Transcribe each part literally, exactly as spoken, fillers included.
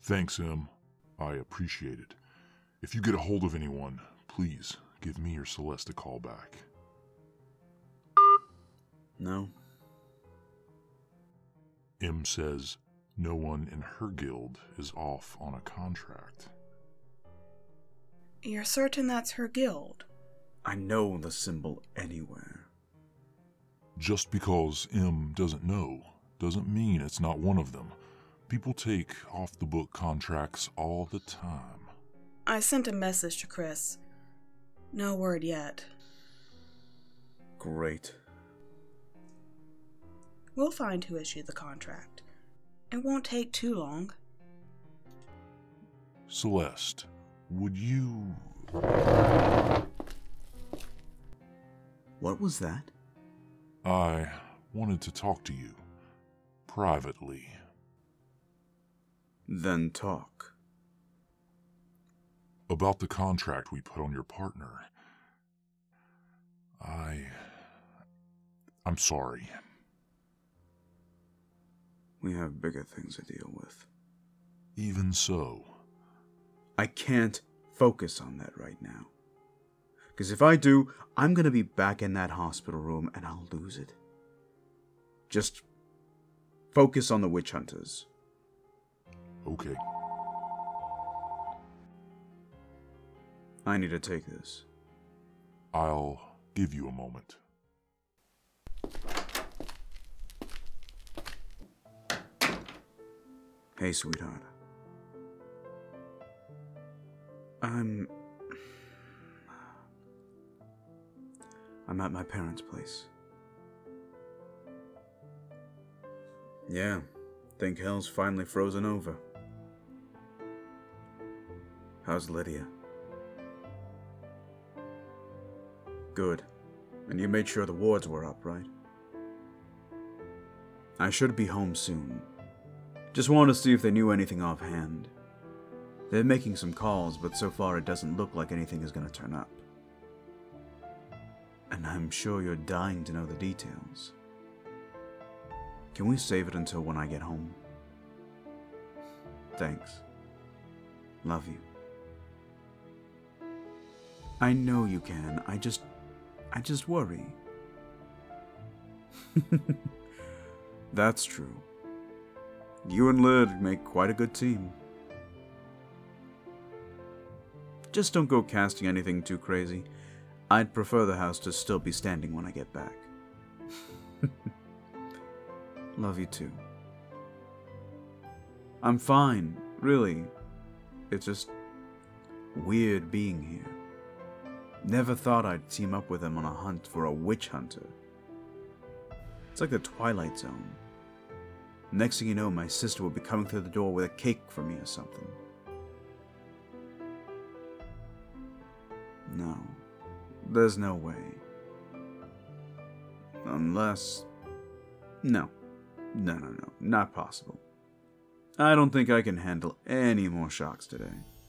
Thanks, Em. I appreciate it. If you get a hold of anyone, please give me or Celeste a call back. No. Em says no one in her guild is off on a contract. You're certain that's her guild? I know the symbol anywhere. Just because Em doesn't know doesn't mean it's not one of them. People take off-the-book contracts all the time. I sent a message to Chris. No word yet. Great. We'll find who issued the contract. It won't take too long. Celeste, would you... What was that? I wanted to talk to you. Privately. Then talk. About the contract we put on your partner. I... I'm sorry. We have bigger things to deal with. Even so. I can't focus on that right now. Because if I do, I'm going to be back in that hospital room and I'll lose it. Just focus on the witch hunters. Okay. I need to take this. I'll give you a moment. Hey, sweetheart. I'm... I'm at my parents' place. Yeah, think hell's finally frozen over. How's Lydia? Good. And you made sure the wards were up, right? I should be home soon. Just wanted to see if they knew anything offhand. They're making some calls, but so far it doesn't look like anything is going to turn up. And I'm sure you're dying to know the details. Can we save it until when I get home? Thanks. Love you. I know you can. I just... I just worry. That's true. You and Lyd make quite a good team. Just don't go casting anything too crazy. I'd prefer the house to still be standing when I get back. Love you too. I'm fine, really. It's just weird being here. Never thought I'd team up with him on a hunt for a witch hunter. It's like the Twilight Zone. Next thing you know, my sister will be coming through the door with a cake for me or something. No. There's no way. Unless... No. No, no, no. Not possible. I don't think I can handle any more shocks today.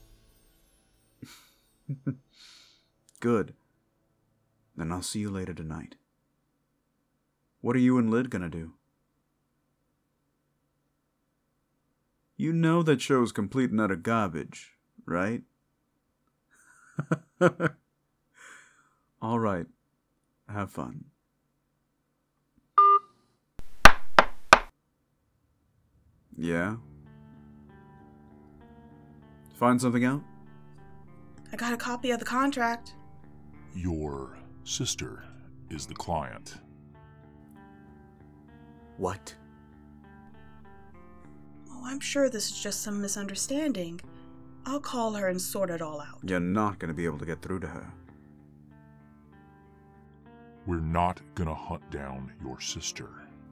Good. Then I'll see you later tonight. What are you and Lyd gonna do? You know that show's complete and utter garbage, right? All right. Have fun. Yeah? Find something out? I got a copy of the contract. Your sister is the client. What? Oh, I'm sure this is just some misunderstanding. I'll call her and sort it all out. You're not going to be able to get through to her. We're not gonna hunt down your sister.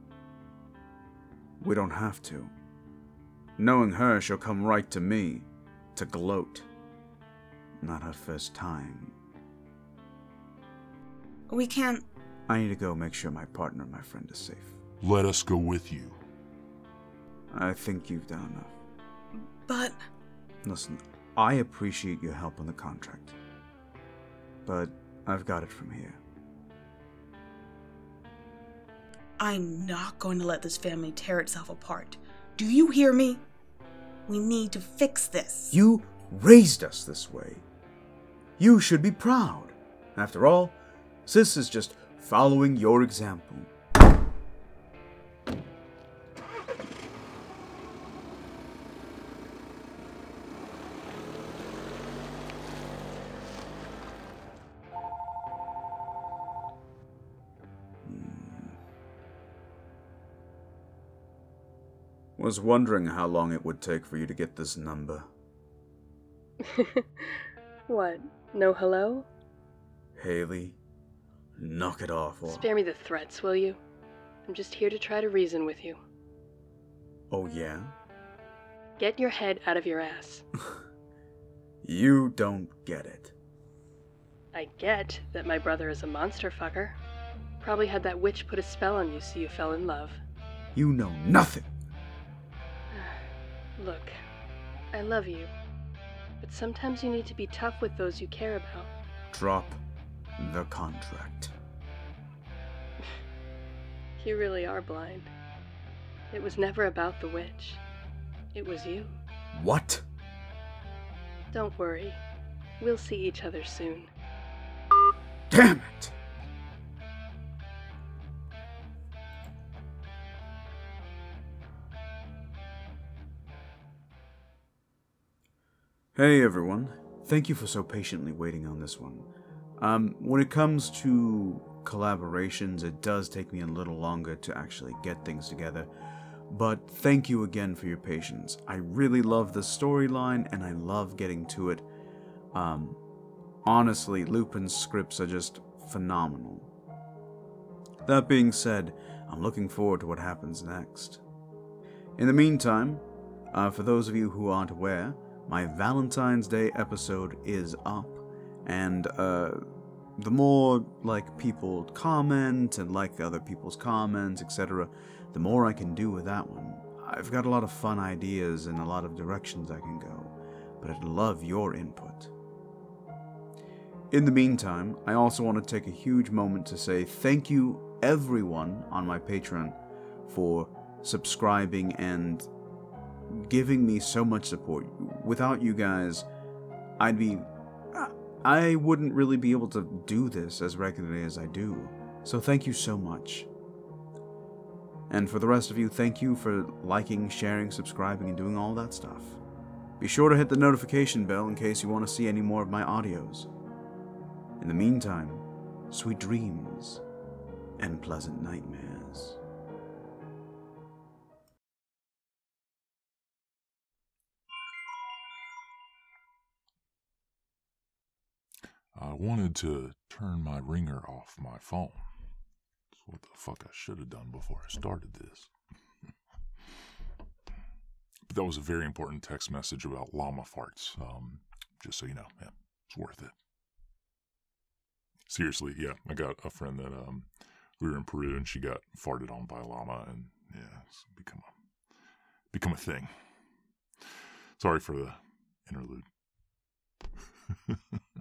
We don't have to. Knowing her, she'll come right to me, to gloat. Not her first time. We can't... I need to go make sure my partner and my friend is safe. Let us go with you. I think you've done enough. But... Listen, I appreciate your help on the contract. But I've got it from here. I'm not going to let this family tear itself apart. Do you hear me? We need to fix this. You raised us this way. You should be proud. After all, Sis is just following your example. Was wondering how long it would take for you to get this number. What? No hello? Haley, knock it off. Or... Spare me the threats, will you? I'm just here to try to reason with you. Oh, yeah? Get your head out of your ass. You don't get it. I get that my brother is a monster fucker. Probably had that witch put a spell on you so you fell in love. You know nothing. Look, I love you, but sometimes you need to be tough with those you care about. Drop the contract. You really are blind. It was never about the witch. It was you. What? Don't worry. We'll see each other soon. Damn it! Hey everyone, thank you for so patiently waiting on this one. Um, when it comes to collaborations, it does take me a little longer to actually get things together, but thank you again for your patience. I really love the storyline and I love getting to it. Um, honestly, Lupin's scripts are just phenomenal. That being said, I'm looking forward to what happens next. In the meantime, uh, for those of you who aren't aware, my Valentine's Day episode is up, and uh, the more like people comment and like other people's comments, et cetera, the more I can do with that one. I've got a lot of fun ideas and a lot of directions I can go, but I'd love your input. In the meantime, I also want to take a huge moment to say thank you everyone on my Patreon for subscribing and giving me so much support. Without you guys, I'd be... I wouldn't really be able to do this as regularly as I do. So thank you so much. And for the rest of you, thank you for liking, sharing, subscribing, and doing all that stuff. Be sure to hit the notification bell in case you want to see any more of my audios. In the meantime, sweet dreams and pleasant nightmares. I wanted to turn my ringer off my phone. That's what the fuck I should have done before I started this. But that was a very important text message about llama farts. Um, just so you know, yeah, it's worth it. Seriously, yeah, I got a friend that um, we were in Peru and she got farted on by a llama, and yeah, it's become a become a thing. Sorry for the interlude.